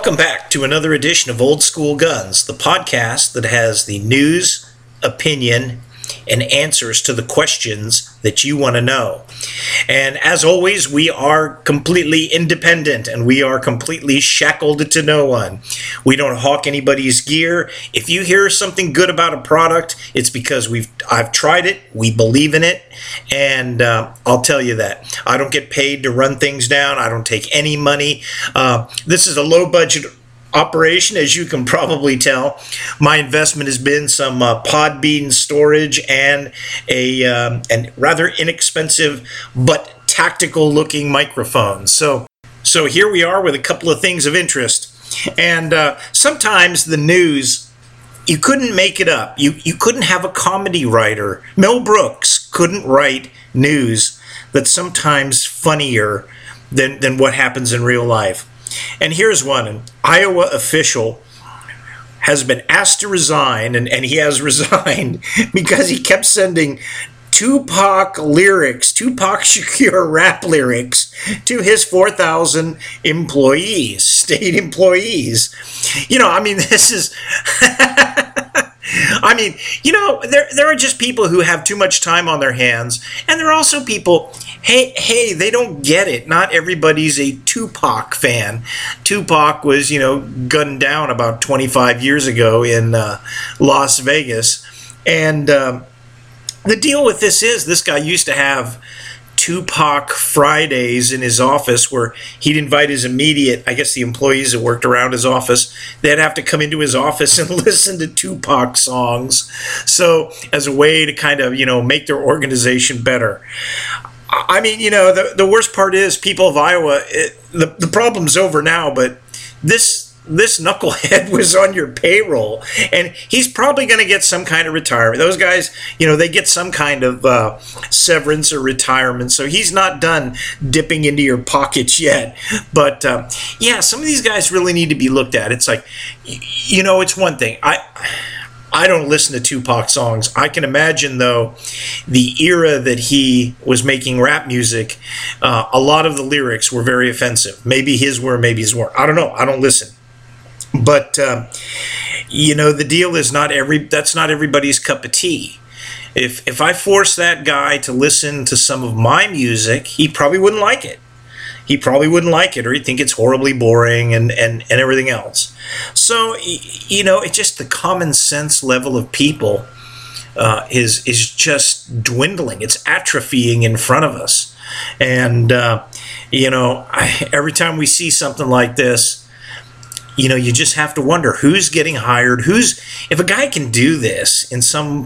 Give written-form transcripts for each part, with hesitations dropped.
Welcome back to another edition of Old School Guns, the podcast that has the news, opinion, and answers to the questions that you want to know. And as always, we are completely independent and we are completely shackled to no one. We don't hawk anybody's gear. If you hear something good about a product, it's because I've tried it, we believe in it, and I'll tell you that. I don't get paid to run things down. I don't take any money. This is a low-budget operation, as you can probably tell. My investment has been some Podbean storage and a rather inexpensive but tactical looking microphone. So here we are with a couple of things of interest. And sometimes the news, you couldn't make it up. You couldn't have a comedy writer. Mel Brooks couldn't write news that's sometimes funnier than what happens in real life. And here's one. An Iowa official has been asked to resign, and he has resigned because he kept sending Tupac Shakur rap lyrics to his 4,000 employees, state employees. This is... there are just people who have too much time on their hands, and there are also people, hey, they don't get it. Not everybody's a Tupac fan. Tupac was, gunned down about 25 years ago in Las Vegas, and the deal with this is this guy used to have Tupac Fridays in his office where he'd invite his immediate, the employees that worked around his office, they'd have to come into his office and listen to Tupac songs. So as a way to kind of, make their organization better. The worst part is people of Iowa, the problem's over now, but this knucklehead was on your payroll, and he's probably going to get some kind of retirement. Those guys, they get some kind of severance or retirement, so he's not done dipping into your pockets yet. But some of these guys really need to be looked at. It's like, it's one thing. I don't listen to Tupac songs. I can imagine, though, the era that he was making rap music, a lot of the lyrics were very offensive. Maybe his were, maybe his weren't. I don't know. I don't listen. But, the deal is that's not everybody's cup of tea. If I force that guy to listen to some of my music, he probably wouldn't like it. Or he'd think it's horribly boring and everything else. So, it's just the common sense level of people is just dwindling. It's atrophying in front of us. And, every time we see something like this, you just have to wonder who's getting hired, if a guy can do this in some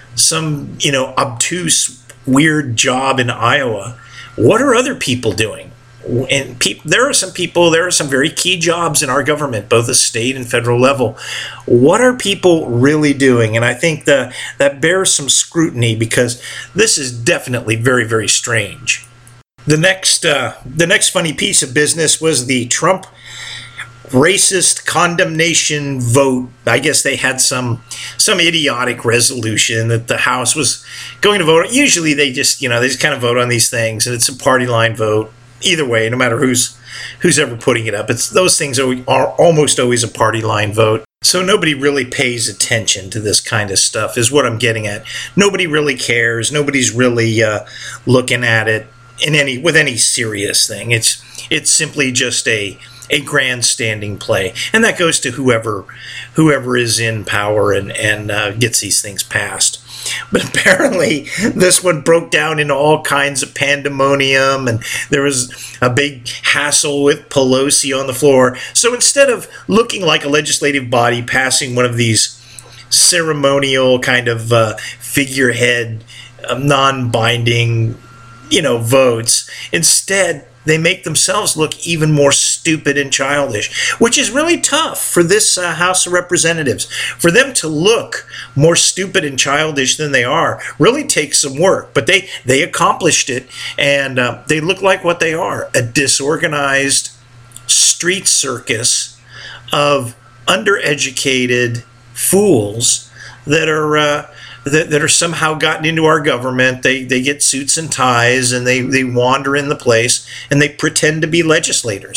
obtuse, weird job in Iowa, what are other people doing? And there are some very key jobs in our government, both the state and federal level. What are people really doing? And I think that bears some scrutiny because this is definitely very, very strange. The next funny piece of business was the Trump racist condemnation vote. I guess they had some idiotic resolution that the House was going to vote. Usually they just kind of vote on these things, and it's a party line vote. Either way, no matter who's ever putting it up, those things are almost always a party line vote. So nobody really pays attention to this kind of stuff, is what I'm getting at. Nobody really cares. Nobody's really looking at it with any serious thing. It's simply just a grandstanding play, and that goes to whoever is in power and gets these things passed. But apparently this one broke down into all kinds of pandemonium, and there was a big hassle with Pelosi on the floor. So instead of looking like a legislative body passing one of these ceremonial kind of figurehead, non-binding, votes, instead they make themselves look even more stupid and childish, which is really tough for this House of Representatives. For them to look more stupid and childish than they are really takes some work, but they accomplished it, and they look like what they are, a disorganized street circus of undereducated fools that are somehow gotten into our government. They get suits and ties, and they wander in the place, and they pretend to be legislators.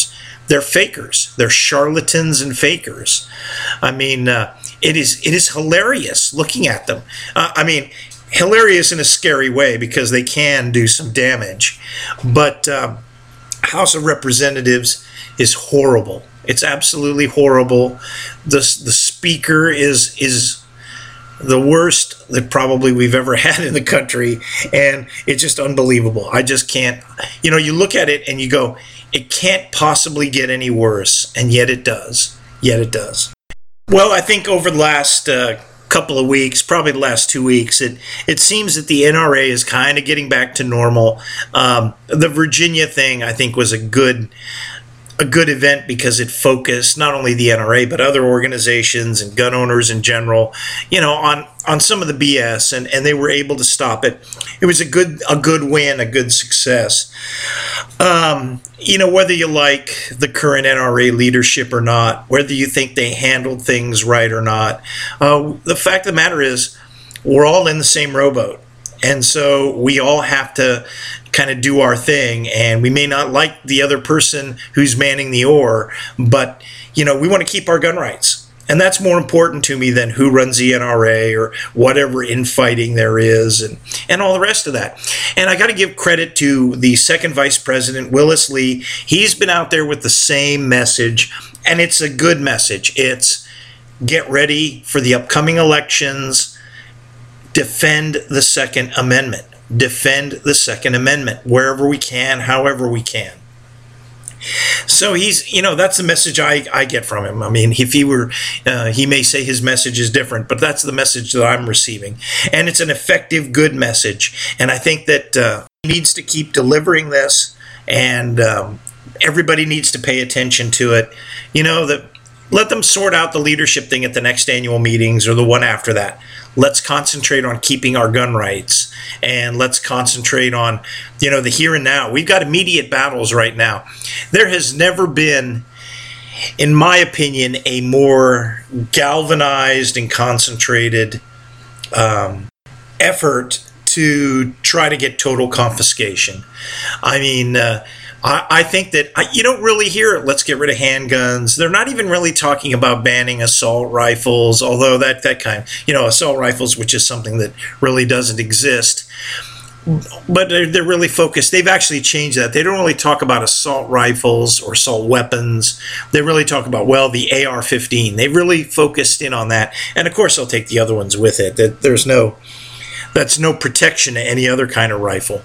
they're fakers. They're charlatans and fakers. I mean, it is hilarious looking at them. I mean, hilarious in a scary way because they can do some damage. But House of Representatives is horrible. It's absolutely horrible. The speaker is the worst that probably we've ever had in the country, and it's just unbelievable. I just can't, you look at it and you go, it can't possibly get any worse, and yet it does. Well, I think over the last couple of weeks, probably the last 2 weeks, it seems that the NRA is kind of getting back to normal. The Virginia thing, I think, was a good event because it focused not only the NRA but other organizations and gun owners in general, on some of the BS, and they were able to stop it. It was a good win, a good success. Whether you like the current NRA leadership or not, whether you think they handled things right or not, the fact of the matter is we're all in the same rowboat. And so we all have to kind of do our thing, and we may not like the other person who's manning the oar, but, we want to keep our gun rights. And that's more important to me than who runs the NRA or whatever infighting there is and all the rest of that. And I got to give credit to the second vice president, Willis Lee. He's been out there with the same message, and it's a good message. It's get ready for the upcoming elections. Defend the Second Amendment. Defend the Second Amendment wherever we can, however we can. So he's, that's the message I get from him. I mean, if he were, he may say his message is different, but that's the message that I'm receiving. And it's an effective, good message. And I think that he needs to keep delivering this, and everybody needs to pay attention to it. Let them sort out the leadership thing at the next annual meetings or the one after that. Let's concentrate on keeping our gun rights, and let's concentrate on, the here and now. We've got immediate battles right now. There has never been, in my opinion, a more galvanized and concentrated effort to try to get total confiscation. I mean, I think that you don't really hear it. Let's get rid of handguns. They're not even really talking about banning assault rifles, although that kind, assault rifles, which is something that really doesn't exist. But they're really focused. They've actually changed that. They don't really talk about assault rifles or assault weapons. They really talk about, the AR-15. They really focused in on that. And of course, they'll take the other ones with it. That's no protection to any other kind of rifle.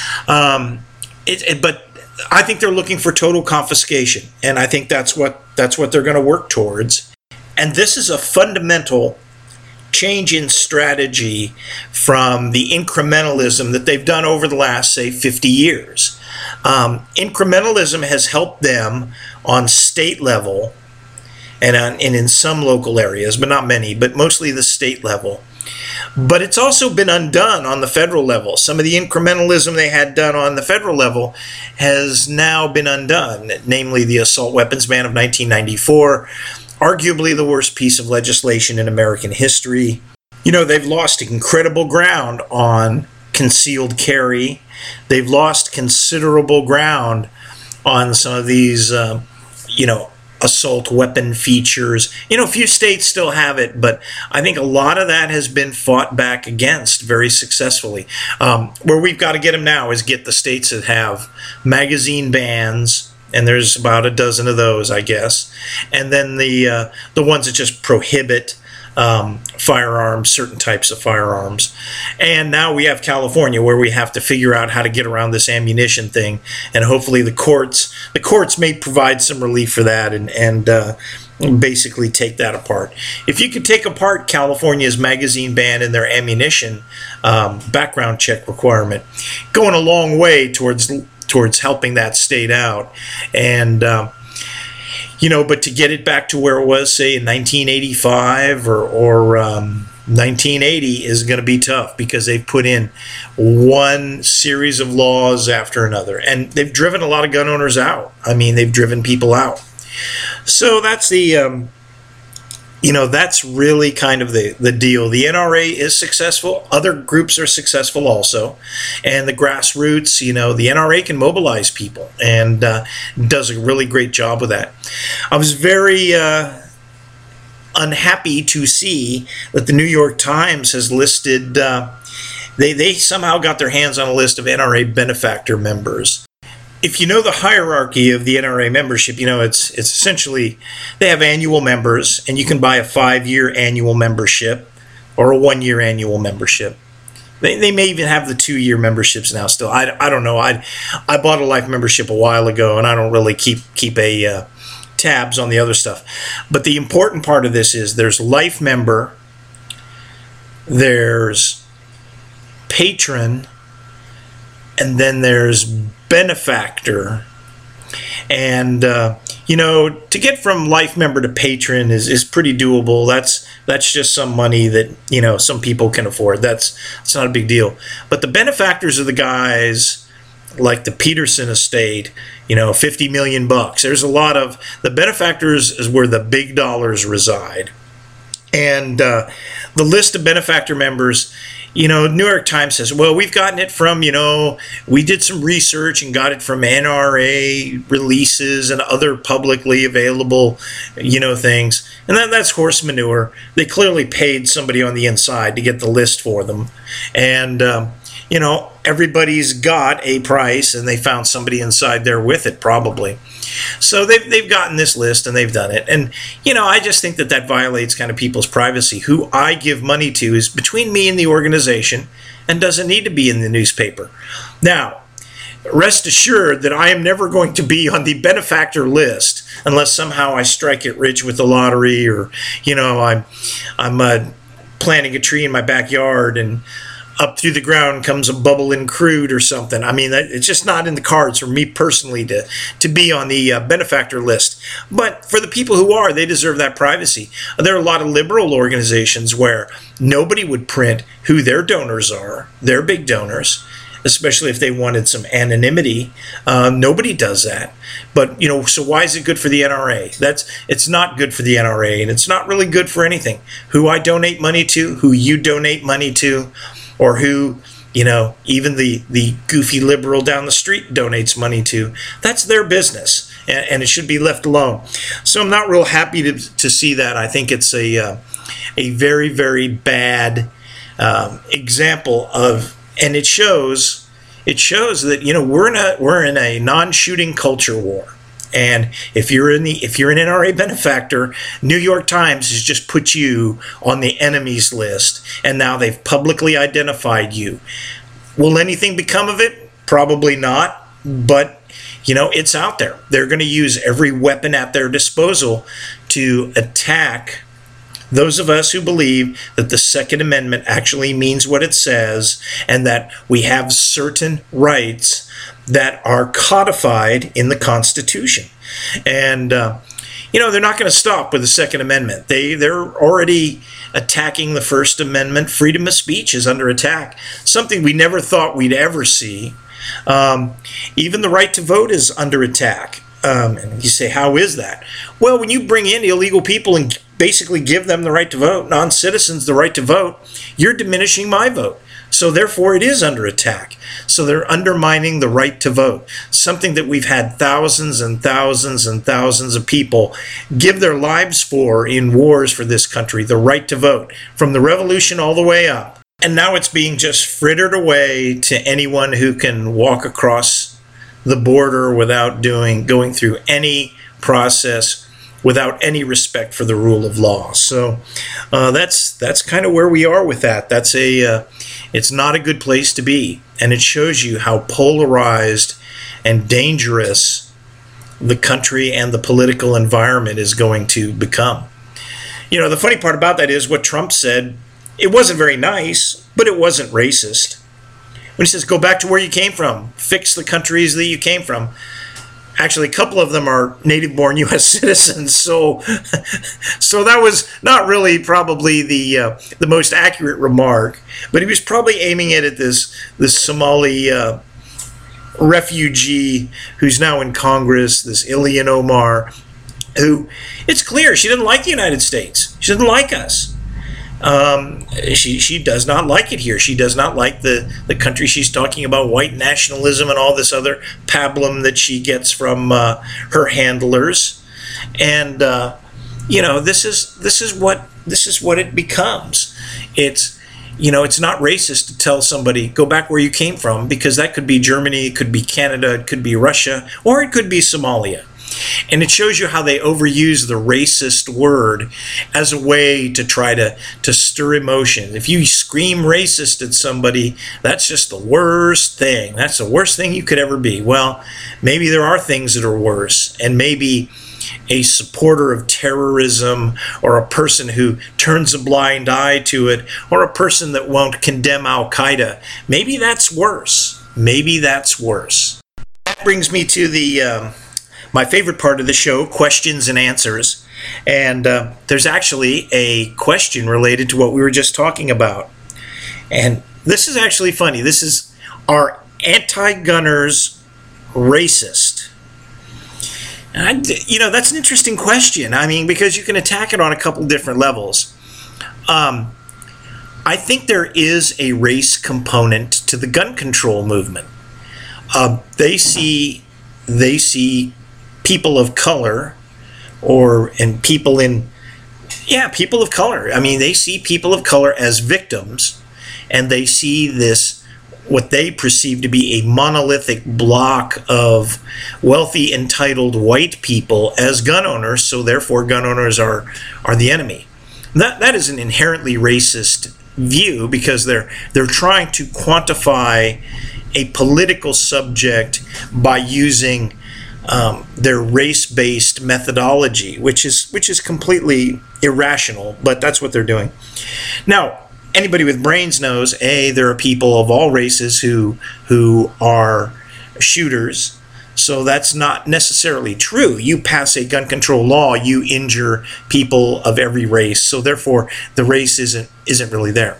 But I think they're looking for total confiscation, and I think that's what they're going to work towards. And this is a fundamental change in strategy from the incrementalism that they've done over the last, say, 50 years. Incrementalism has helped them on state level and in some local areas, but not many, but mostly the state level. But it's also been undone on the federal level. Some of the incrementalism they had done on the federal level has now been undone, namely the assault weapons ban of 1994, arguably the worst piece of legislation in American history. They've lost incredible ground on concealed carry. They've lost considerable ground on some of these, assault weapon features. A few states still have it, but I think a lot of that has been fought back against very successfully. Where we've got to get them now is get the states that have magazine bans, and there's about a dozen of those, I guess, and then the ones that just prohibit firearms, certain types of firearms. And now we have California, where we have to figure out how to get around this ammunition thing, and hopefully the courts may provide some relief for that and basically take that apart. If you could take apart California's magazine ban and their ammunition background check requirement, going a long way towards helping that state out. And but to get it back to where it was, say, in 1985 or 1980 is going to be tough, because they've put in one series of laws after another, and they've driven a lot of gun owners out. I mean, they've driven people out. So that's the that's really kind of the deal. The NRA is successful. Other groups are successful also. And the grassroots, the NRA can mobilize people and does a really great job with that. I was very unhappy to see that the New York Times has listed, they somehow got their hands on a list of NRA benefactor members. If you know the hierarchy of the NRA membership, it's essentially they have annual members, and you can buy a 5-year annual membership or a 1-year annual membership. They may even have the 2-year memberships now still. I don't know. I bought a life membership a while ago, and I don't really keep a tabs on the other stuff. But the important part of this is there's life member, there's patron, and then there's benefactor. And to get from life member to patron is pretty doable. That's just some money that some people can afford. That's not a big deal. But the benefactors are the guys like the Peterson estate, $50 million. There's a lot of the benefactors is where the big dollars reside. And the list of benefactor members, New York Times says, well, we've gotten it from, we did some research and got it from NRA releases and other publicly available, things. And that's horse manure. They clearly paid somebody on the inside to get the list for them. And, everybody's got a price, and they found somebody inside there with it, probably. So they've gotten this list, and they've done it. And, I just think that violates kind of people's privacy. Who I give money to is between me and the organization and doesn't need to be in the newspaper. Now, rest assured that I am never going to be on the benefactor list unless somehow I strike it rich with the lottery, or, I'm planting a tree in my backyard and up through the ground comes a bubbling crude or something. I mean, it's just not in the cards for me personally to be on the benefactor list. But for the people who are, they deserve that privacy. There are a lot of liberal organizations where nobody would print who their donors are, their big donors, especially if they wanted some anonymity. Nobody does that. But, so why is it good for the NRA? It's not good for the NRA, and it's not really good for anything. Who I donate money to, who you donate money to, or who, even the goofy liberal down the street donates money to. That's their business, and it should be left alone. So I'm not real happy to see that. I think it's a very, very bad example of, and it shows that we're in a non-shooting culture war. And if you're an NRA benefactor, New York Times has just put you on the enemies list, and now they've publicly identified you. Will anything become of it? Probably not, but it's out there. They're going to use every weapon at their disposal to attack those of us who believe that the Second Amendment actually means what it says, and that we have certain rights that are codified in the Constitution. And, they're not going to stop with the Second Amendment. They're already attacking the First Amendment. Freedom of speech is under attack, something we never thought we'd ever see. Even the right to vote is under attack. And you say, how is that? Well, when you bring in illegal people and basically give them the right to vote, non-citizens the right to vote, you're diminishing my vote. So therefore it is under attack. So they're undermining the right to vote, something that we've had thousands and thousands and thousands of people give their lives for in wars for this country, the right to vote, from the revolution all the way up. And now it's being just frittered away to anyone who can walk across the border without going through any process, without any respect for the rule of law. So that's kind of where we are with that. It's not a good place to be, and it shows you how polarized and dangerous the country and the political environment is going to become. The funny part about that is what Trump said. It wasn't very nice, but it wasn't racist. When he says, go back to where you came from, fix the countries that you came from. Actually, a couple of them are native-born U.S. citizens, so that was not really probably the most accurate remark. But he was probably aiming it at this Somali refugee who's now in Congress, this Ilhan Omar, who, it's clear she doesn't like the United States. She doesn't like us. She does not like it here. She does not like the country. She's talking about white nationalism and all this other pablum that she gets from her handlers. And this is what it becomes. It's not racist to tell somebody, go back where you came from, because that could be Germany, it could be Canada, it could be Russia, or it could be Somalia. And it shows you how they overuse the racist word as a way to try to stir emotion. If you scream racist at somebody, that's just the worst thing. That's the worst thing you could ever be. Well, maybe there are things that are worse, and maybe a supporter of terrorism, or a person who turns a blind eye to it, or a person that won't condemn Al-Qaeda, maybe that's worse. Maybe that's worse. That brings me to the my favorite part of the show, questions and answers. And there's actually a question related to what we were just talking about. And this is actually funny. This is, are anti-gunners racist? And that's an interesting question. I mean, because you can attack it on a couple different levels. I think there is a race component to the gun control movement. They see people of color, and people of color. I mean, they see people of color as victims, and they see this, what they perceive to be a monolithic block of wealthy, entitled white people as gun owners, so therefore gun owners are the enemy. That is an inherently racist view, because they're trying to quantify a political subject by using their race-based methodology, which is completely irrational, but that's what they're doing. Now, anybody with brains knows, there are people of all races who are shooters, so that's not necessarily true. You pass a gun control law, you injure people of every race, so therefore the race isn't really there.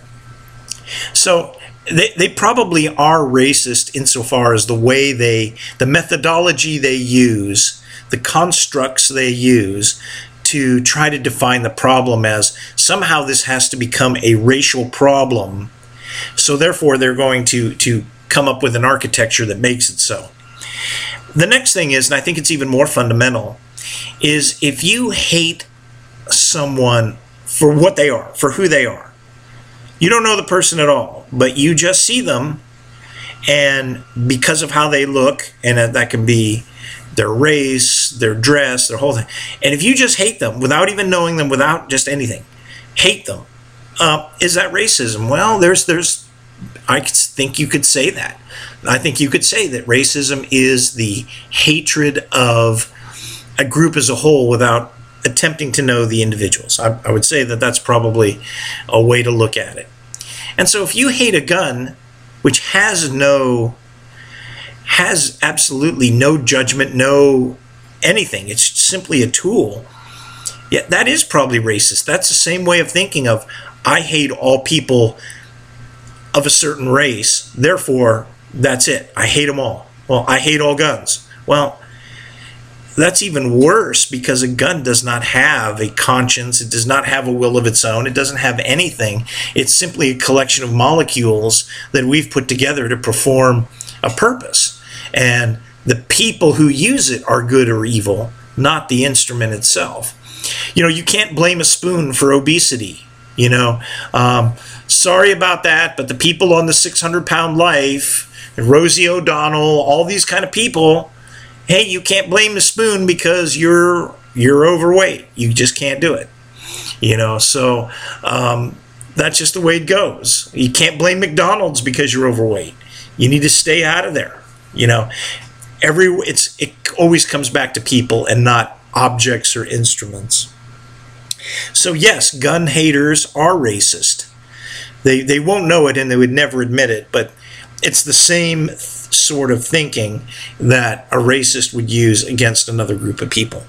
So they probably are racist insofar as the methodology they use, the constructs they use to try to define the problem as somehow this has to become a racial problem. So therefore they're going to come up with an architecture that makes it so. The next thing is, and I think it's even more fundamental, is if you hate someone for what they are, for who they are, you don't know the person at all, but you just see them, and because of how they look, and that can be their race, their dress, their whole thing, and if you just hate them without even knowing them, without just anything, hate them, is that racism? Well, I think you could say that. I think you could say that racism is the hatred of a group as a whole without attempting to know the individuals. I would say that that's probably a way to look at it. And so if you hate a gun which has absolutely no judgment, no anything, it's simply a tool, yeah, that is probably racist. That's the same way of thinking of, I hate all people of a certain race, therefore that's it, I hate them all. Well, I hate all guns. Well, that's even worse, because a gun does not have a conscience. It does not have a will of its own. It doesn't have anything. It's simply a collection of molecules that we've put together to perform a purpose. And the people who use it are good or evil, not the instrument itself. You can't blame a spoon for obesity. Sorry about that, but the people on the 600-pound life, Rosie O'Donnell, all these kind of people, hey, you can't blame the spoon because you're overweight. You just can't do it. So that's just the way it goes. You can't blame McDonald's because you're overweight. You need to stay out of there. It always comes back to people and not objects or instruments. So yes, gun haters are racist. They won't know it, and they would never admit it, but it's the same sort of thinking that a racist would use against another group of people.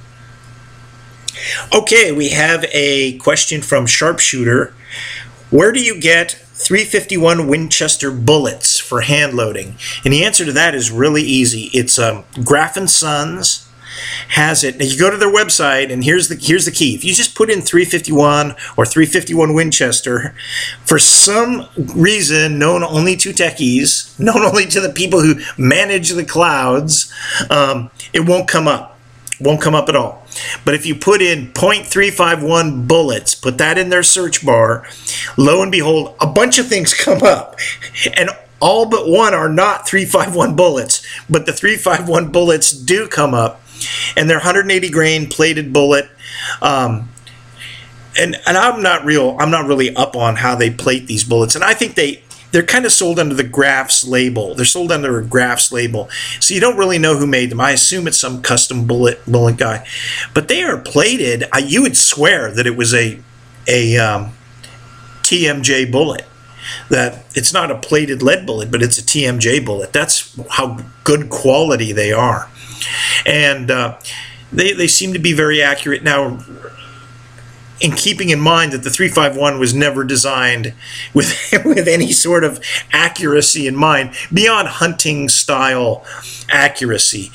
Okay, we have a question from Sharpshooter. Where do you get 351 Winchester bullets for hand loading? And the answer to that is really easy. It's Graf & Sons. has it. Now you go to their website, and here's the key. If you just put in 351 or 351 Winchester, for some reason known only to techies, known only to the people who manage the clouds, it won't come up. Won't come up at all. But if you put in .351 bullets, put that in their search bar, lo and behold, a bunch of things come up. And all but one are not 351 bullets, but the 351 bullets do come up, and they're 180 grain plated bullet. And I'm not really up on how they plate these bullets, and I think they're kind of sold under the Graf's label. They're sold under a Graf's label, so you don't really know who made them. I assume it's some custom bullet guy, but they are plated. You would swear that it was a TMJ bullet. That it's not a plated lead bullet, but it's a TMJ bullet. That's how good quality they are, and they seem to be very accurate. Now, in keeping in mind that the 351 was never designed with any sort of accuracy in mind beyond hunting style accuracy.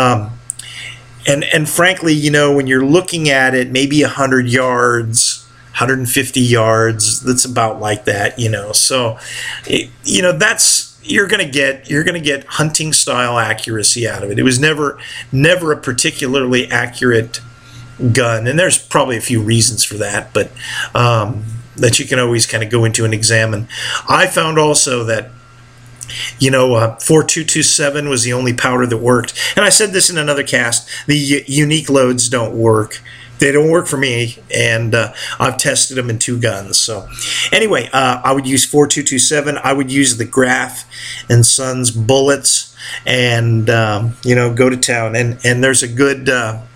And frankly, you know, when you're looking at it, maybe 100 yards, 150 yards, that's about like that, you know. So, you know, that's you're gonna get hunting style accuracy out of it. It was never a particularly accurate gun, and there's probably a few reasons for that, but that you can always kind of go into and examine. I found also that, you know, 4227 was the only powder that worked, and I said this in another cast. The unique loads don't work. They don't work for me, and I've tested them in 2 guns. So anyway, I would use 4227. I would use the Graf and Sons bullets, and you know, go to town. And there's a good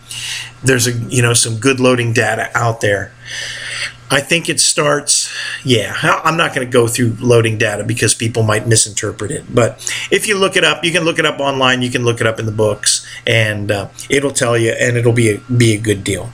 some good loading data out there. I think it starts, I'm not going to go through loading data because people might misinterpret it. But if you look it up, you can look it up online, you can look it up in the books, and it'll tell you, and it'll be a good deal.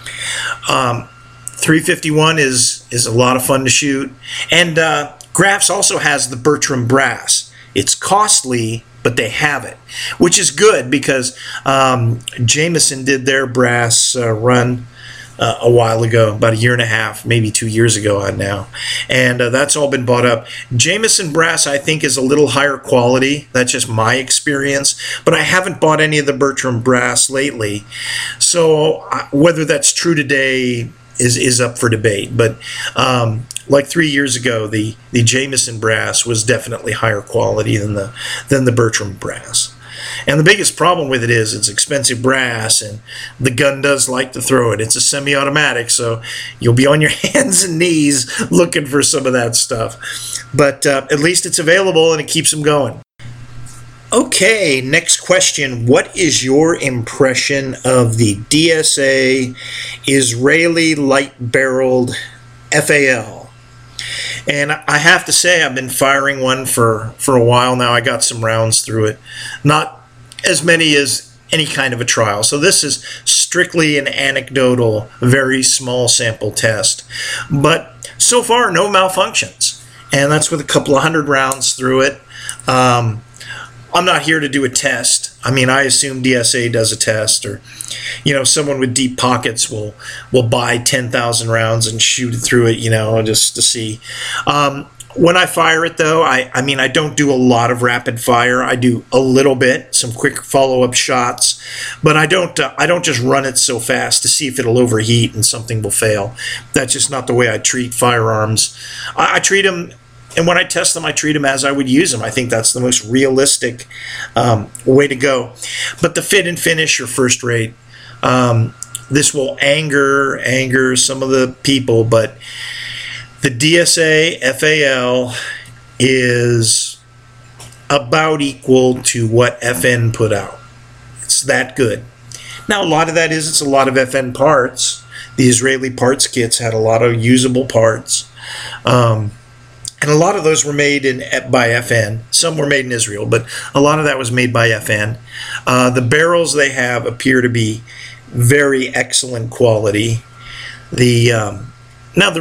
351 is a lot of fun to shoot. And Graf's also has the Bertram brass. It's costly, but they have it, which is good because Jameson did their brass run a while ago, about 1.5 years, maybe 2 years ago now, and that's all been bought up. Jameson brass, I think, is a little higher quality. That's just my experience, but I haven't bought any of the Bertram brass lately, so whether that's true today is up for debate. But like 3 years ago, the Jameson brass was definitely higher quality than the Bertram brass. And the biggest problem with it is it's expensive brass, and the gun does like to throw it. It's a semi-automatic, so you'll be on your hands and knees looking for some of that stuff. But at least it's available, and it keeps them going. Okay, next question. What is your impression of the DSA Israeli light-barreled FAL? And I have to say, I've been firing one for a while now. I got some rounds through it. Not as many as any kind of a trial. So this is strictly an anecdotal, very small sample test. But so far, no malfunctions. And that's with a couple of 100 rounds through it. I'm not here to do a test. I mean, I assume DSA does a test, or, you know, someone with deep pockets will buy 10,000 rounds and shoot it through it, you know, just to see. When I fire it, though, I mean, I don't do a lot of rapid fire. I do a little bit, some quick follow-up shots, but I don't just run it so fast to see if it'll overheat and something will fail. That's just not the way I treat firearms. I treat them. And when I test them, I treat them as I would use them. I think that's the most realistic way to go. But the fit and finish are first rate. This will anger some of the people, but the DSA FAL is about equal to what FN put out. It's that good. Now, a lot of that is it's a lot of FN parts. The Israeli parts kits had a lot of usable parts. And a lot of those were made by FN. Some were made in Israel, but a lot of that was made by FN. The barrels they have appear to be very excellent quality. Now the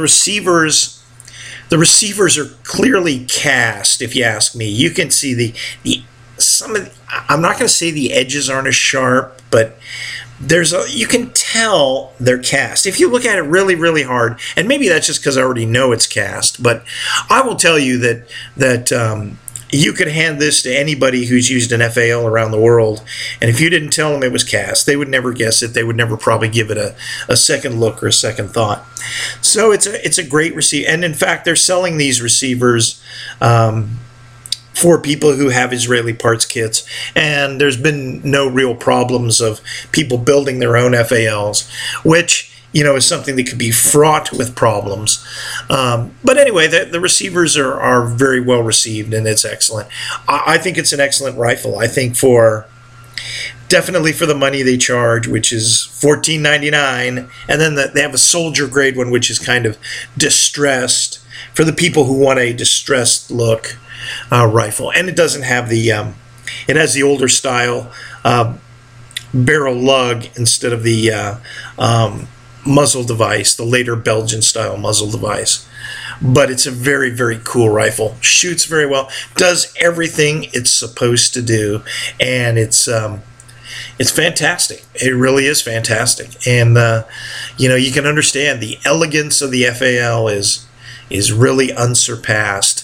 receivers are clearly cast, if you ask me. You can see the I'm not going to say the edges aren't as sharp, but you can tell they're cast. If you look at it really, really hard, and maybe that's just because I already know it's cast, but I will tell you that you could hand this to anybody who's used an FAL around the world, and if you didn't tell them it was cast, they would never guess it. They would never probably give it a second look or a second thought. So it's a great receiver, and in fact, they're selling these receivers for people who have Israeli parts kits, and there's been no real problems of people building their own FALs, which is something that could be fraught with problems. But anyway, the receivers are very well received, and it's excellent. I think it's an excellent rifle. I think definitely for the money they charge, which is $14.99, and then they have a soldier grade one, which is kind of distressed for the people who want a distressed look rifle. And it doesn't have it has the older style barrel lug instead of the muzzle device, the later Belgian style muzzle device. But it's a very, very cool rifle. Shoots very well, does everything it's supposed to do, and it's fantastic. It really is fantastic. And you can understand the elegance of the FAL is really unsurpassed.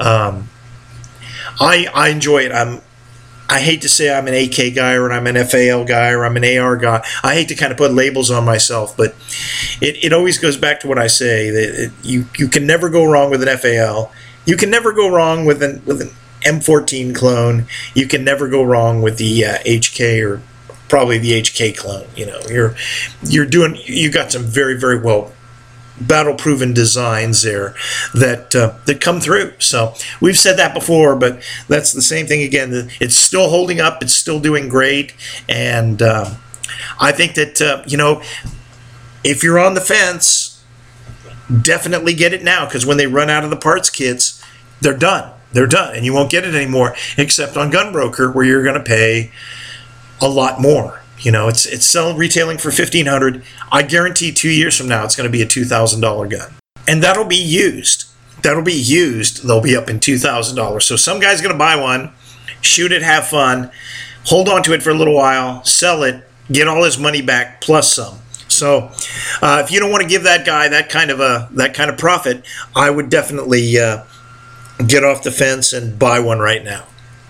I enjoy it. I hate to say I'm an AK guy or I'm an FAL guy or I'm an AR guy. I hate to kind of put labels on myself, but it always goes back to what I say, that you can never go wrong with an FAL. You can never go wrong with an M14 clone. You can never go wrong with the HK or probably the HK clone. You got some very, very well battle-proven designs there that come through. So we've said that before, but that's the same thing again. It's still holding up. It's still doing great, and I think that if you're on the fence, definitely get it now, because when they run out of the parts kits, they're done. They're done, and you won't get it anymore except on Gunbroker, where you're going to pay a lot more. It's retailing for $1,500. I guarantee 2 years from now, it's going to be a $2,000 gun. And that'll be used. They'll be up in $2,000. So some guy's going to buy one, shoot it, have fun, hold on to it for a little while, sell it, get all his money back plus some. So if you don't want to give that guy that kind of profit, I would definitely get off the fence and buy one right now.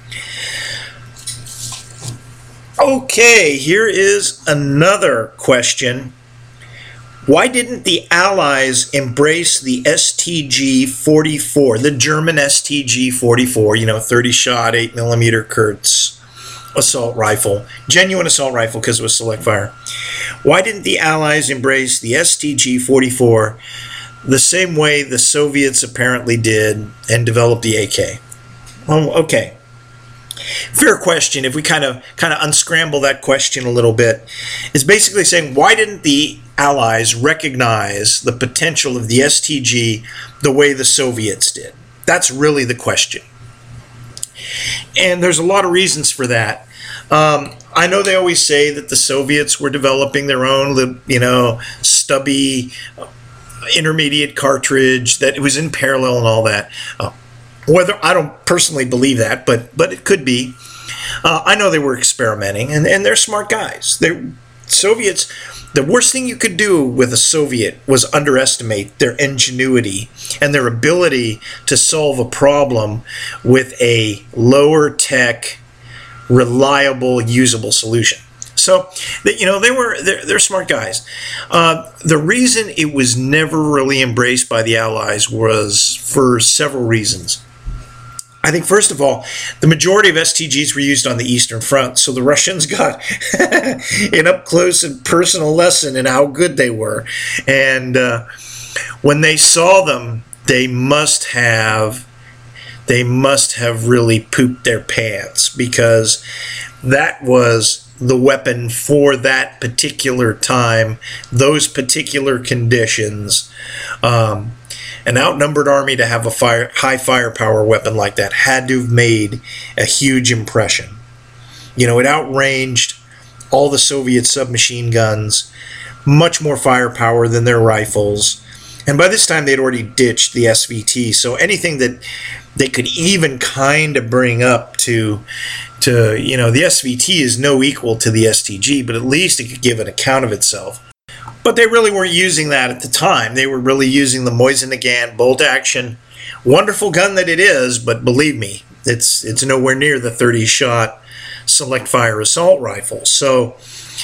Okay, here is another question. Why didn't the Allies embrace the STG-44, the German STG-44, 30-shot, 8mm Kurz assault rifle, genuine assault rifle because it was select fire? Why didn't the Allies embrace the STG-44 the same way the Soviets apparently did and developed the AK? Well, okay. Fair question. If we kind of unscramble that question a little bit, is basically saying, why didn't the Allies recognize the potential of the STG the way the Soviets did? That's really the question. And there's a lot of reasons for that. I know they always say that the Soviets were developing their own, stubby intermediate cartridge, that it was in parallel and all that. Whether I don't personally believe that, but it could be. I know they were experimenting, and they're smart guys. Soviets. The worst thing you could do with a Soviet was underestimate their ingenuity and their ability to solve a problem with a lower tech, reliable, usable solution. So, they're smart guys. The reason it was never really embraced by the Allies was for several reasons. I think, first of all, the majority of STGs were used on the Eastern Front, so the Russians got an up-close and personal lesson in how good they were. And when they saw them, they must have really pooped their pants, because that was the weapon for that particular time, those particular conditions. An outnumbered army to have a high firepower weapon like that had to have made a huge impression. It outranged all the Soviet submachine guns, much more firepower than their rifles. And by this time, they'd already ditched the SVT. So anything that they could even kind of bring up to the SVT is no equal to the STG, but at least it could give an account of itself. But they really weren't using that at the time. They were really using the Mosin Nagant bolt action. Wonderful gun that it is, but believe me, it's nowhere near the 30-shot select fire assault rifle. So,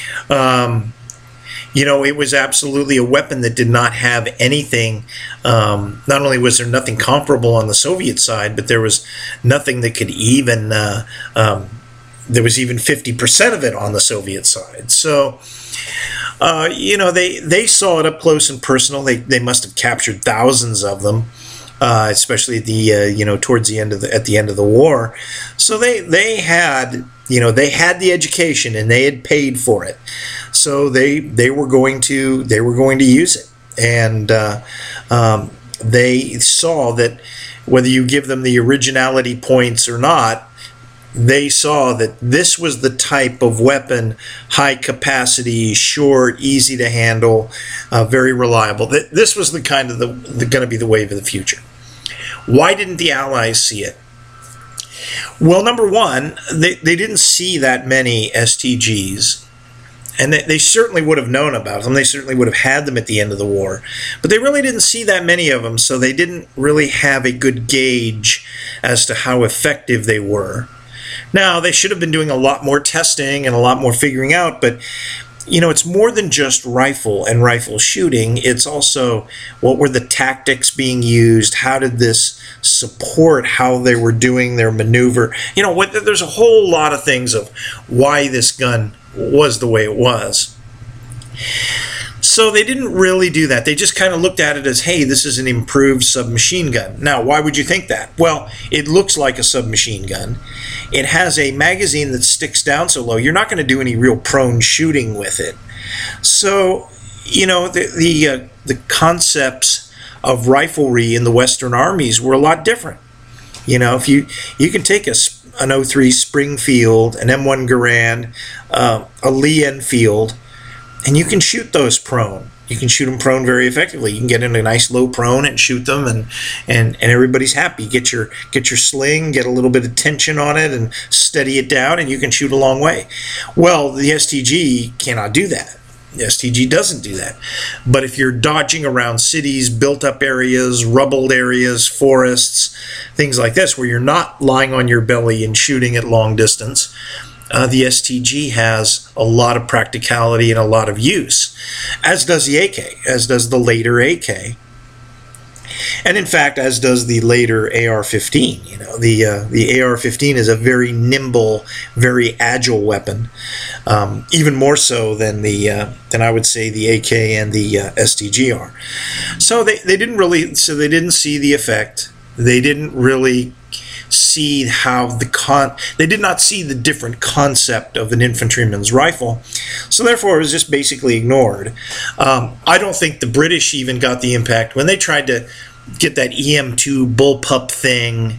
it was absolutely a weapon that did not have anything. Not only was there nothing comparable on the Soviet side, but there was nothing that could even, there was even 50% of it on the Soviet side. So, they saw it up close and personal. They must have captured thousands of them, especially at the, towards the end of at the end of the war. So they had the education and they had paid for it. So they were going to use it, and they saw that whether you give them the originality points or not, they saw that this was the type of weapon, high capacity, short, easy to handle, very reliable. This was the kind of going to be the wave of the future. Why didn't the Allies see it? Well, number one, they didn't see that many STGs. And they certainly would have known about them. They certainly would have had them at the end of the war. But they really didn't see that many of them, so they didn't really have a good gauge as to how effective they were. Now, they should have been doing a lot more testing and a lot more figuring out, but it's more than just rifle and rifle shooting. It's also what were the tactics being used? How did this support how they were doing their maneuver? There's a whole lot of things of why this gun was the way it was. So they didn't really do that. They just kind of looked at it as, hey, this is an improved submachine gun. Now, why would you think that? Well, it looks like a submachine gun. It has a magazine that sticks down so low, you're not going to do any real prone shooting with it. So, the concepts of riflery in the Western armies were a lot different. If you can take an 03 Springfield, an M1 Garand, a Lee Enfield, and you can shoot those prone. You can shoot them prone very effectively. You can get in a nice low prone and shoot them, and everybody's happy. Get your sling, get a little bit of tension on it, and steady it down, and you can shoot a long way. Well, the STG cannot do that. The STG doesn't do that. But if you're dodging around cities, built-up areas, rubbled areas, forests, things like this, where you're not lying on your belly and shooting at long distance, the STG has a lot of practicality and a lot of use, as does the AK, as does the later AK. And in fact, as does the later AR-15. The AR-15 is a very nimble, very agile weapon, even more so than I would say the AK and the STG are. So they didn't see the effect. They didn't really see how they did not see the different concept of an infantryman's rifle, so therefore it was just basically ignored. I don't think the British even got the impact when they tried to get that EM2 bullpup thing.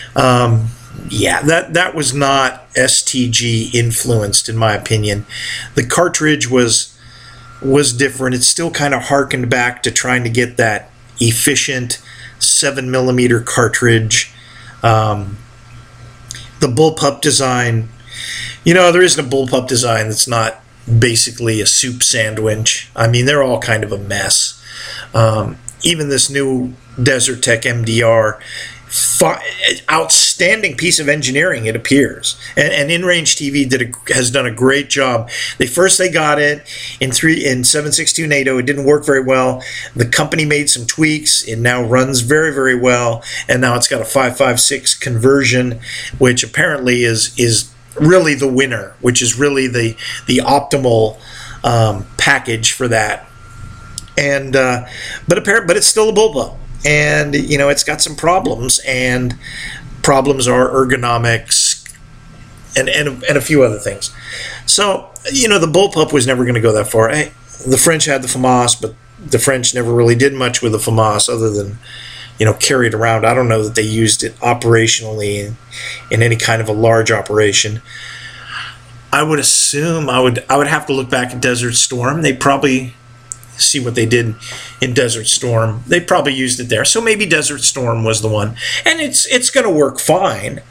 That was not STG influenced, in my opinion. The cartridge was different. It still kind of harkened back to trying to get that efficient 7mm cartridge. The bullpup design, there isn't a bullpup design that's not basically a soup sandwich. I mean, they're all kind of a mess. Even this new Desert Tech MDR, outstanding piece of engineering, it appears. And InRange TV has done a great job. They got it in 7.62 NATO. It didn't work very well. The company made some tweaks. It now runs very, very well. And now it's got a 5.56 conversion, which apparently is really the winner, which is really the optimal package for that. And but it's still a bullpup. And it's got some problems, and problems are ergonomics and a few other things. So the bullpup was never going to go that far. The French had the FAMAS, but the French never really did much with the FAMAS other than carry it around. I don't know that they used it operationally in any kind of a large operation. I would assume I would have to look back at Desert Storm. They probably see what they did in Desert Storm. They probably used it there. So maybe Desert Storm was the one. And it's going to work fine.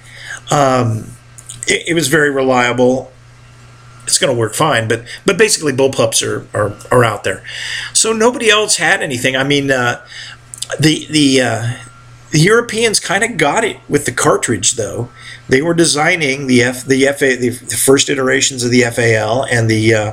It was very reliable. It's going to work fine. But basically, bullpups are out there. So nobody else had anything. I mean, the Europeans kind of got it with the cartridge, though. They were designing the first iterations of the FAL and the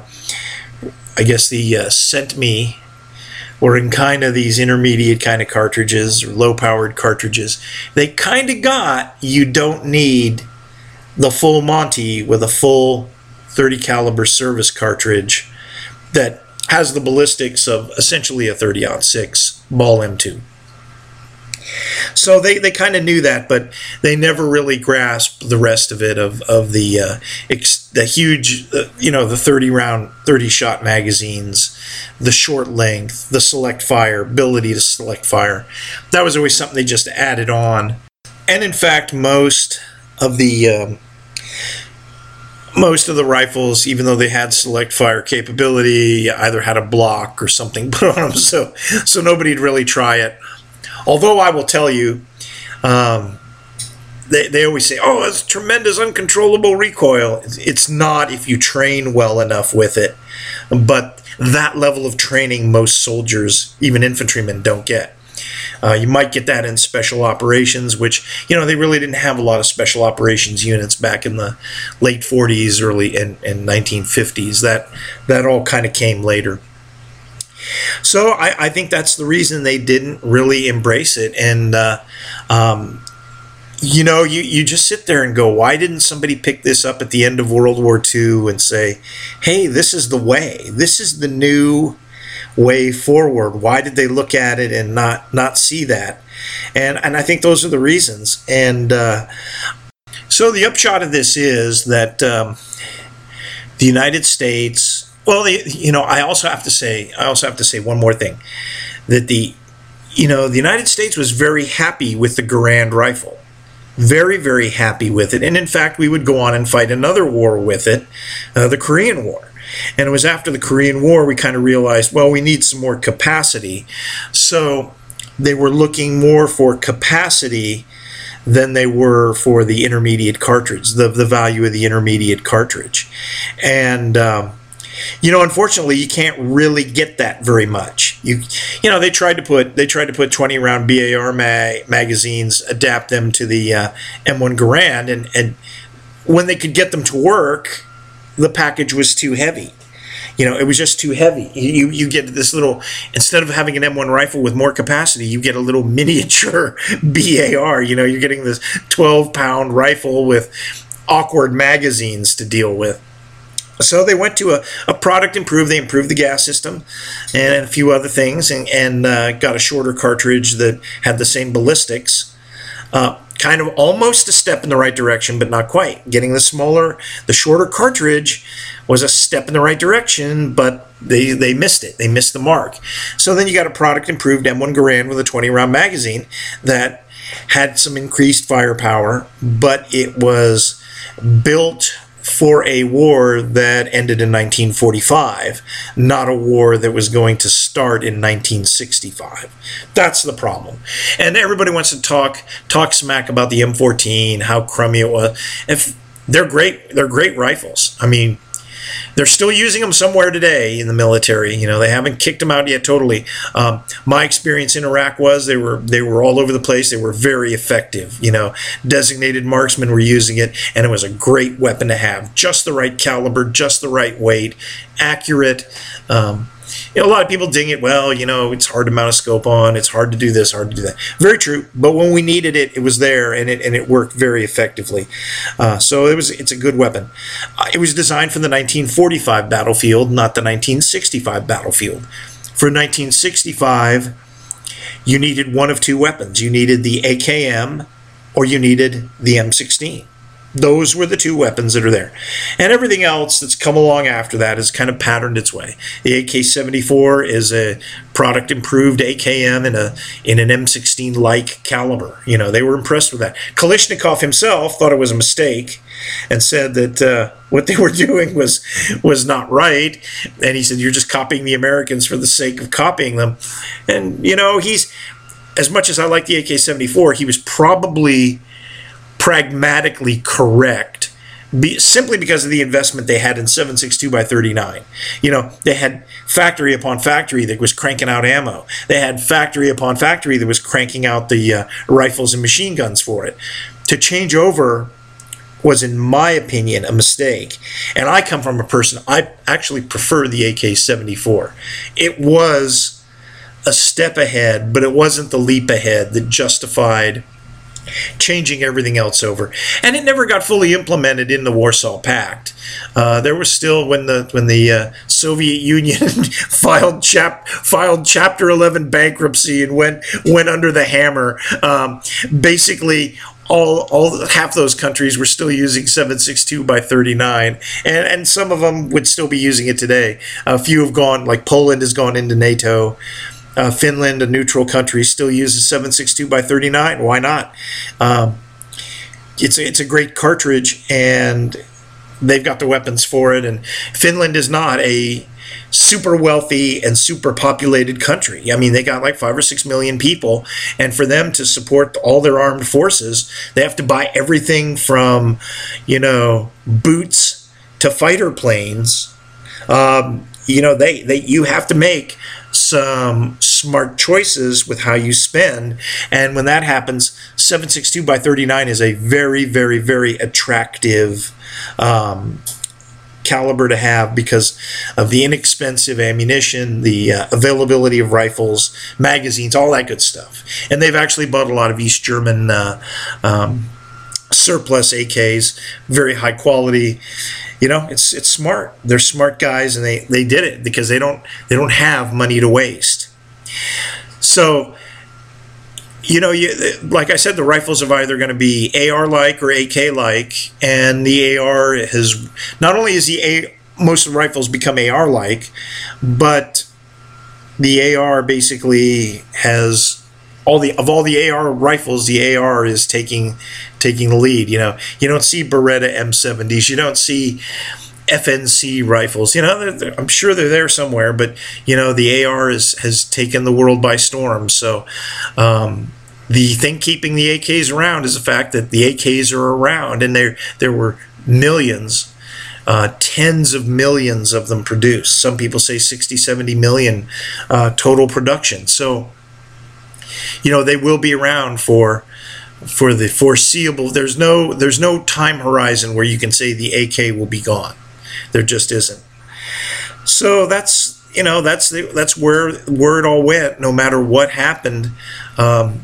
CENTME were in kind of these intermediate kind of cartridges, or low-powered cartridges. They kind of got, you don't need the full Monty with a full 30 caliber service cartridge that has the ballistics of essentially a 30-06 ball M2. So they kind of knew that, but they never really grasped the rest of it, of the huge, the 30-shot magazines, the short length, the select fire, ability to select fire. That was always something they just added on. And in fact, most of the rifles, even though they had select fire capability, either had a block or something put on them, so nobody'd really try it. Although I will tell you, they always say, oh, it's tremendous uncontrollable recoil. It's not if you train well enough with it. But that level of training most soldiers, even infantrymen, don't get. You might get that in special operations, which, they really didn't have a lot of special operations units back in the late 40s, early and 1950s. That all kind of came later. So I think that's the reason they didn't really embrace it. And, you just sit there and go, why didn't somebody pick this up at the end of World War II and say, hey, this is the way. This is the new way forward. Why did they look at it and not see that? And I think those are the reasons. And so the upshot of this is that the United States... Well, I also have to say one more thing, that the United States was very happy with the Garand rifle, very, very happy with it, and in fact, we would go on and fight another war with it, the Korean War. And it was after the Korean War we kind of realized, well, we need some more capacity, so they were looking more for capacity than they were for the intermediate cartridge, the value of the intermediate cartridge, and unfortunately, you can't really get that very much. They tried to put 20-round BAR magazines, adapt them to the M1 Garand, and when they could get them to work, the package was too heavy. It was just too heavy. You get this little, instead of having an M1 rifle with more capacity, you get a little miniature BAR. You're getting this 12-pound rifle with awkward magazines to deal with. So they went to a product improved. They improved the gas system and a few other things, and got a shorter cartridge that had the same ballistics. Kind of almost a step in the right direction, but not quite. Getting the shorter cartridge was a step in the right direction, but they missed it. They missed the mark. So then you got a product improved M1 Garand with a 20-round magazine that had some increased firepower, but it was built for a war that ended in 1945, not a war that was going to start in 1965. That's the problem. And everybody wants to talk smack about the M14, how crummy it was. If they're great rifles. I mean, they're still using them somewhere today in the military. They haven't kicked them out yet totally. My experience in Iraq was they were all over the place. They were very effective. Designated marksmen were using it, and it was a great weapon to have. Just the right caliber, just the right weight, accurate. A lot of people ding it. Well, it's hard to mount a scope on. It's hard to do this, hard to do that. Very true. But when we needed it, it was there, and it worked very effectively. So it's a good weapon. It was designed for the 1945 battlefield, not the 1965 battlefield. For 1965, you needed one of two weapons. You needed the AKM, or you needed the M16. Those were the two weapons that are there. And everything else that's come along after that has kind of patterned its way. The AK-74 is a product improved AKM in an M16-like caliber. You know, they were impressed with that. Kalashnikov himself thought it was a mistake and said that what they were doing was not right. And he said, you're just copying the Americans for the sake of copying them. And, you know, as much as I like the AK-74, he was probably pragmatically correct, simply because of the investment they had in 7.62 by 39. You know, they had factory upon factory that was cranking out ammo. They had factory upon factory that was cranking out the rifles and machine guns for it. To change over was, in my opinion, a mistake. And I come from a person, I actually prefer the AK-74. It was a step ahead, but it wasn't the leap ahead that justified changing everything else over. And it never got fully implemented in the Warsaw Pact. There was still, when the Soviet Union filed Chapter 11 bankruptcy and went under the hammer, basically half those countries were still using 7.62 by 39, and some of them would still be using it today. A few have gone, like Poland has gone into NATO. Finland, a neutral country, still uses 7.62 by 39. Why not? It's a great cartridge, and they've got the weapons for it. And Finland is not a super wealthy and super populated country. I mean, they got like 5 or 6 million people, and for them to support all their armed forces, they have to buy everything from, you know, boots to fighter planes. You know, you have to make some smart choices with how you spend, and when that happens, 7.62 by 39 is a very, very, very attractive caliber to have because of the inexpensive ammunition, the availability of rifles, magazines, all that good stuff. And they've actually bought a lot of East German surplus AKs, very high quality. You know, it's smart. They're smart guys, and they did it because they don't have money to waste. So, you know, like I said, the rifles are either going to be AR-like or AK-like, and the AR has not only is most of the rifles become AR-like, but the AR basically has all the AR rifles. The AR is taking the lead. You know, you don't see Beretta M70s, you don't see FNC rifles. You know, I'm sure they're there somewhere, but you know, the AR has taken the world by storm. So the thing keeping the AKs around is the fact that the AKs are around, and there were millions, tens of millions of them produced. Some people say 60, 70 million total production. So, you know, they will be around for the foreseeable. There's no time horizon where you can say the AK will be gone. There just isn't. So that's where it all went. No matter what happened, the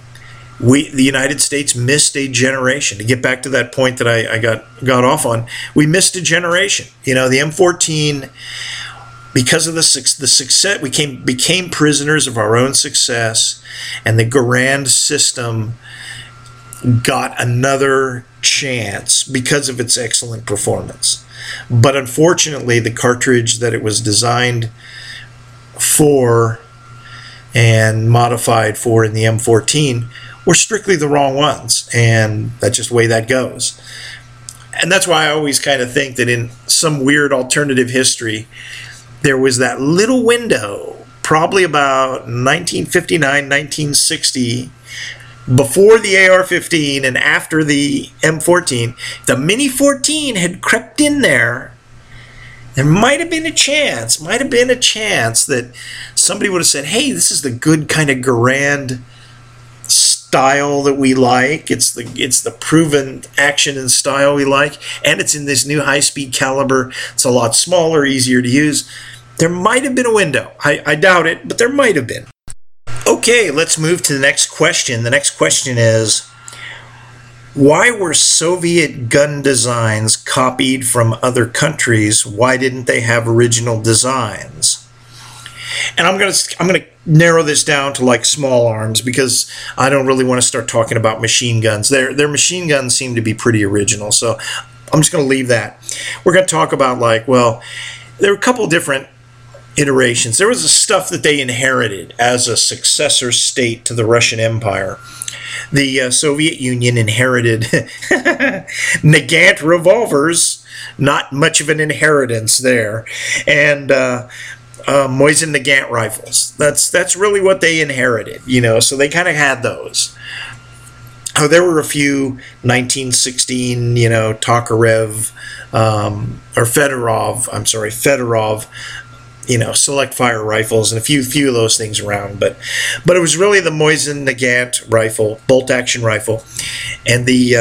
United States missed a generation. To get back to that point that I got off on, we missed a generation. You know, the M14. Because of the success, we became prisoners of our own success, and the Garand system got another chance because of its excellent performance. But unfortunately, the cartridge that it was designed for and modified for in the M14 were strictly the wrong ones, and that's just the way that goes. And that's why I always kind of think that in some weird alternative history, there was that little window, probably about 1959, 1960, before the AR-15 and after the M14. The Mini 14 had crept in there. There might have been a chance that somebody would have said, hey, this is the good kind of Garand style that we like. It's the proven action and style we like, and it's in this new high-speed caliber. It's a lot smaller, easier to use. There might have been a window. I doubt it, but there might have been. Okay, let's move to the next question. The next question is, why were Soviet gun designs copied from other countries? Why didn't they have original designs? And I'm gonna narrow this down to like small arms because I don't really want to start talking about machine guns. Their machine guns seem to be pretty original, so I'm just going to leave that. We're going to talk about like, well, there are a couple different iterations. There was the stuff that they inherited as a successor state to the Russian Empire. The Soviet Union inherited Nagant revolvers, not much of an inheritance there, and Mosin Nagant rifles. That's really what they inherited, you know. So they kind of had those. Oh, there were a few 1916, you know, Tokarev or Fedorov, you know, select fire rifles and a few of those things around. But it was really the Mosin Nagant rifle, bolt action rifle, and the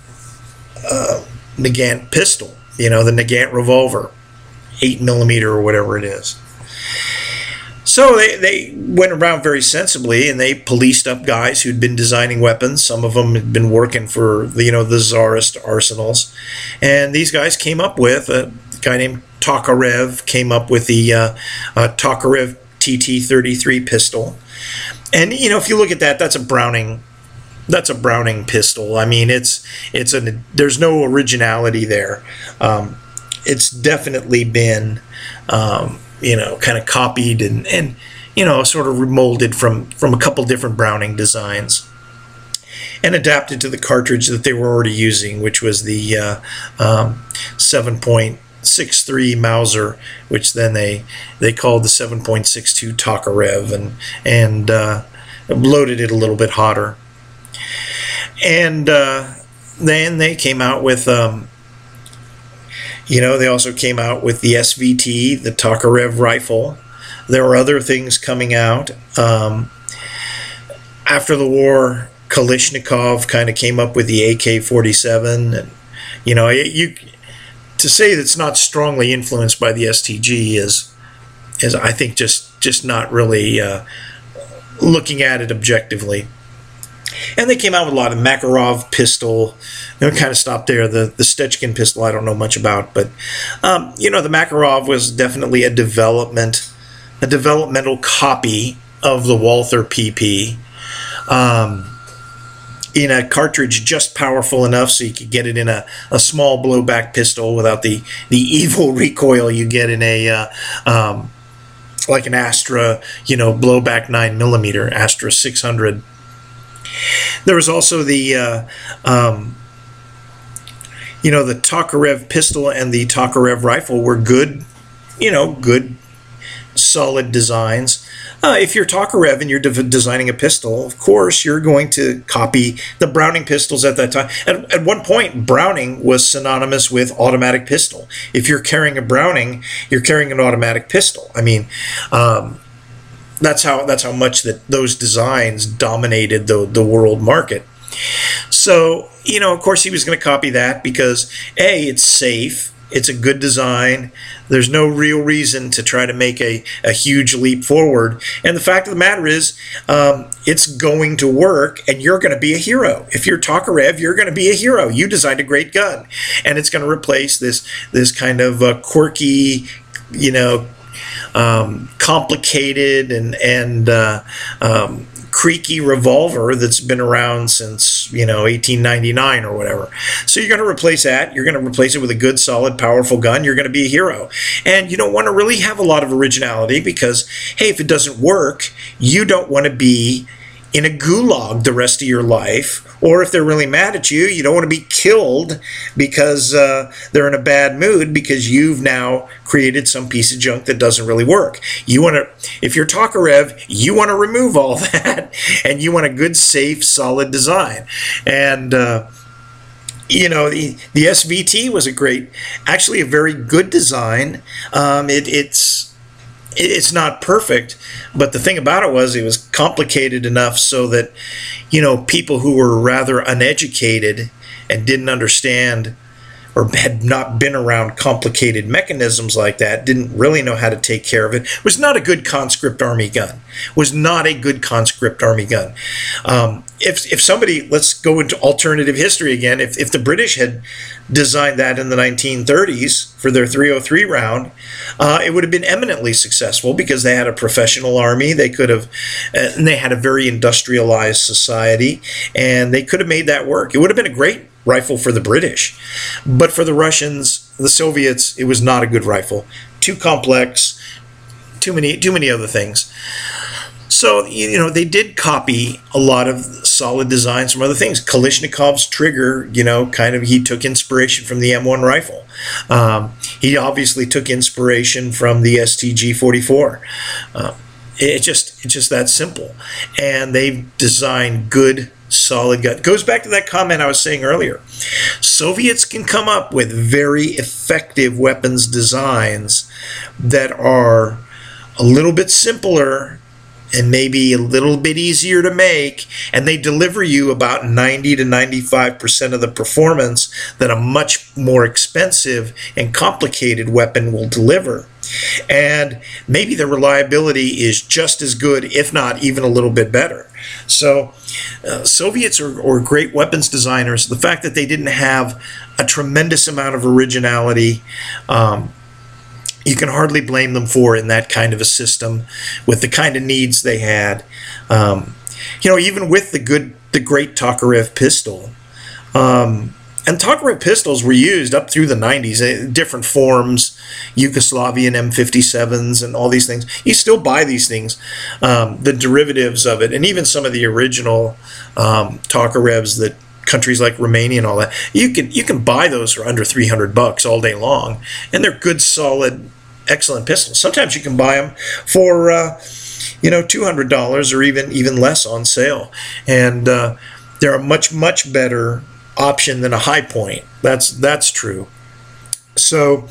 Nagant pistol, you know, the Nagant revolver, 8mm or whatever it is. So they went around very sensibly, and they policed up guys who'd been designing weapons. Some of them had been working for the Tsarist arsenals, and these guys came up with a guy named Tokarev came up with the Tokarev TT-33 pistol. And you know, if you look at that, that's a Browning pistol. I mean, there's no originality there. It's definitely been you know, kind of copied and you know, sort of remolded from a couple different Browning designs and adapted to the cartridge that they were already using, which was the 7.63 Mauser, which then they called the 7.62 Tokarev and loaded it a little bit hotter. And then they came out with you know, they also came out with the SVT, the Tokarev rifle. There were other things coming out. After the war, Kalashnikov kind of came up with the AK-47. And, you know, to say that's not strongly influenced by the STG is I think just not really looking at it objectively. And they came out with a lot of Makarov pistol. They kind of stopped there. The Stechkin pistol I don't know much about, but you know, the Makarov was definitely a developmental copy of the Walther PP. In a cartridge just powerful enough so you could get it in a small blowback pistol without the evil recoil you get in a like an Astra, you know, blowback 9mm Astra 600. There was also the you know, the Tokarev pistol and the Tokarev rifle were good, you know, good solid designs. If you're Tokarev and you're designing a pistol, of course you're going to copy the Browning pistols at that time. At one point, Browning was synonymous with automatic pistol. If you're carrying a Browning, you're carrying an automatic pistol. I mean, that's how much that those designs dominated the world market. So, you know, of course he was going to copy that because A, it's safe, it's a good design, there's no real reason to try to make a huge leap forward, and the fact of the matter is it's going to work and you're going to be a hero. If you're Tokarev, you're going to be a hero. You designed a great gun, and it's going to replace this kind of quirky, you know, complicated and creaky revolver that's been around since, you know, 1899 or whatever. So you're going to replace that. You're going to replace it with a good, solid, powerful gun. You're going to be a hero. And you don't want to really have a lot of originality because, hey, if it doesn't work, you don't want to be in a gulag the rest of your life, or if they're really mad at you, you don't want to be killed because they're in a bad mood because you've now created some piece of junk that doesn't really work. You want to, if you're Tokarev, you want to remove all that, and you want a good, safe, solid design. And you know, the SVT was actually a very good design. It's not perfect, but the thing about it was complicated enough so that, you know, people who were rather uneducated and didn't understand or had not been around complicated mechanisms like that, didn't really know how to take care of it, was not a good conscript army gun. Was not a good conscript army gun. If somebody, let's go into alternative history again, if the British had designed that in the 1930s for their 303 round, it would have been eminently successful because they had a professional army. They could have, and they had a very industrialized society, and they could have made that work. It would have been a great rifle for the British, but for the Russians, the Soviets, it was not a good rifle. Too complex, too many other things. So, they did copy a lot of solid designs from other things. Kalashnikov's trigger, he took inspiration from the M1 rifle. He obviously took inspiration from the STG-44. It's just that simple. And they've designed good, solid gun. Goes back to that comment I was saying earlier. Soviets can come up with very effective weapons designs that are a little bit simpler and maybe a little bit easier to make, and they deliver you about 90 to 95% of the performance that a much more expensive and complicated weapon will deliver. And maybe the reliability is just as good, if not even a little bit better. So Soviets are great weapons designers. The fact that they didn't have a tremendous amount of originality, you can hardly blame them for in that kind of a system with the kind of needs they had. Even with the great Tokarev pistol, and Tokarev pistols were used up through the 90s, different forms, Yugoslavian M57s and all these things. You still buy these things, the derivatives of it, and even some of the original Tokarevs that countries like Romania and all that. You can buy those for under $300 all day long, and they're good, solid, excellent pistols. Sometimes you can buy them for $200 or even less on sale, and they're a much better option than a High Point. That's true. So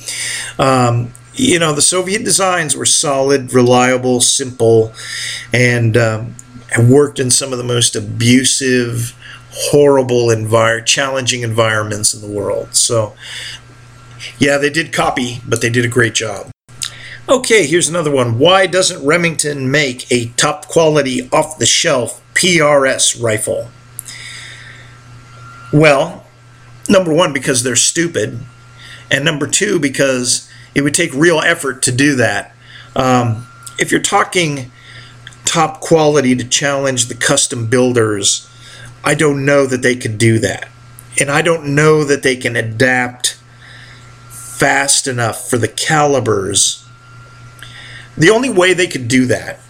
the Soviet designs were solid, reliable, simple, and worked in some of the most abusive, horrible, challenging environments in the world. So yeah, they did copy, but they did a great job. Okay, here's another one. Why doesn't Remington make a top quality off-the-shelf PRS rifle? Well, number one, because they're stupid, and number two, because it would take real effort to do that. If you're talking top quality to challenge the custom builders, I don't know that they could do that. And I don't know that they can adapt fast enough for the calibers. The only way they could do that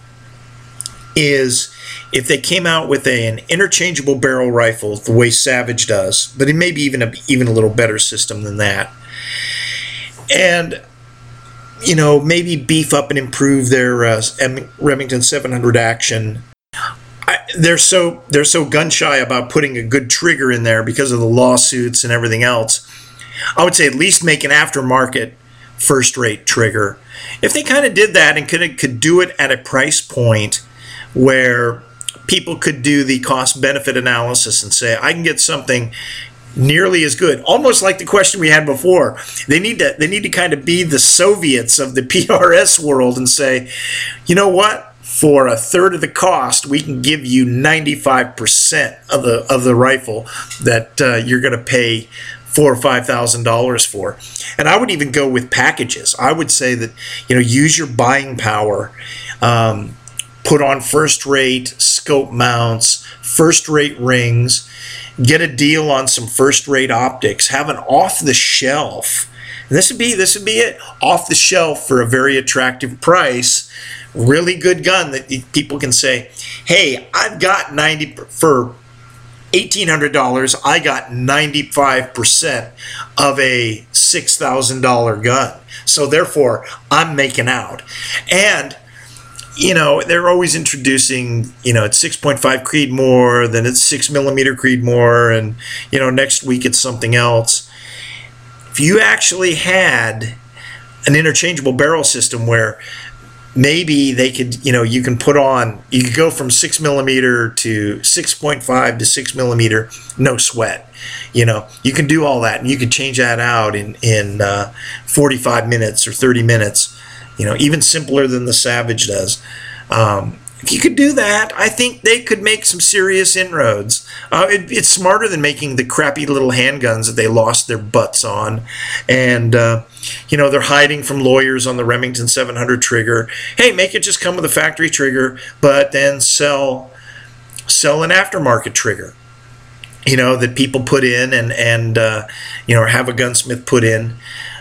is if they came out with an interchangeable barrel rifle the way Savage does, but it may be even a little better system than that. And maybe beef up and improve their Remington 700 action. They're so gun shy about putting a good trigger in there because of the lawsuits and everything else. I would say at least make an aftermarket first-rate trigger. If they kind of did that and could do it at a price point where people could do the cost-benefit analysis and say, I can get something nearly as good, almost like the question we had before. They need to kind of be the Soviets of the PRS world and say, you know what? For a third of the cost, we can give you 95% of the rifle that you're going to pay $4,000 or $5,000 for. And I would even go with packages. I would say that use your buying power. Put on first-rate scope mounts, first-rate rings, get a deal on some first-rate optics, have an off-the-shelf. And this would be it, off-the-shelf for a very attractive price, really good gun that people can say, hey, I've got for $1,800, I got 95% of a $6,000 gun. So therefore, I'm making out. And they're always introducing, it's 6.5 Creedmoor, then it's 6mm Creedmoor, and, next week it's something else. If you actually had an interchangeable barrel system where maybe they could, you can you could go from 6mm to 6.5 to 6mm, no sweat. You can do all that, and you can change that out in 45 minutes or 30 minutes, even simpler than the Savage does. If you could do that, I think they could make some serious inroads. It's smarter than making the crappy little handguns that they lost their butts on. And, they're hiding from lawyers on the Remington 700 trigger. Hey, make it just come with a factory trigger, but then sell an aftermarket trigger, that people put in and or have a gunsmith put in.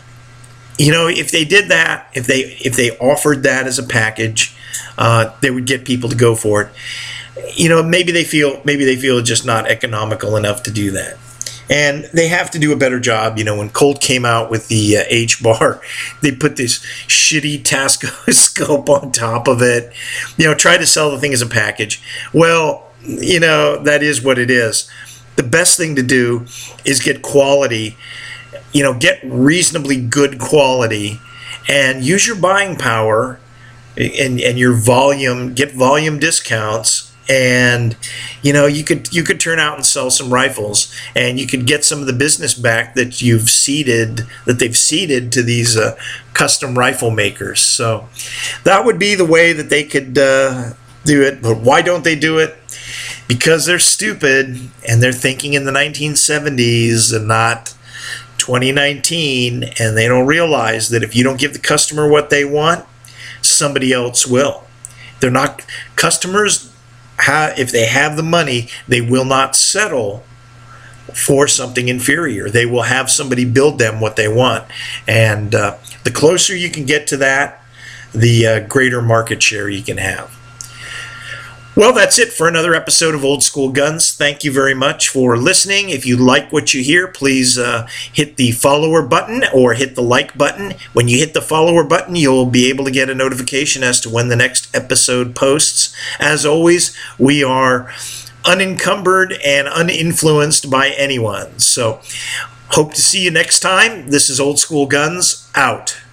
If they did that, if they offered that as a package, they would get people to go for it. Maybe they feel it's just not economical enough to do that, and they have to do a better job. When Colt came out with the H-bar, they put this shitty Tasco scope on top of it. Tried to sell the thing as a package. Well, that is what it is. The best thing to do is get quality. Get reasonably good quality, and use your buying power and your volume. Get volume discounts, and you could turn out and sell some rifles, and you could get some of the business back that they've ceded to these custom rifle makers. So that would be the way that they could do it. But why don't they do it? Because they're stupid, and they're thinking in the 1970s and not 2019, and they don't realize that if you don't give the customer what they want, somebody else will. They're not customers. If they have the money, they will not settle for something inferior. They will have somebody build them what they want, and the closer you can get to that, the greater market share you can have. Well, that's it for another episode of Old School Guns. Thank you very much for listening. If you like what you hear, please hit the follower button or hit the like button. When you hit the follower button, you'll be able to get a notification as to when the next episode posts. As always, we are unencumbered and uninfluenced by anyone. So, hope to see you next time. This is Old School Guns, out.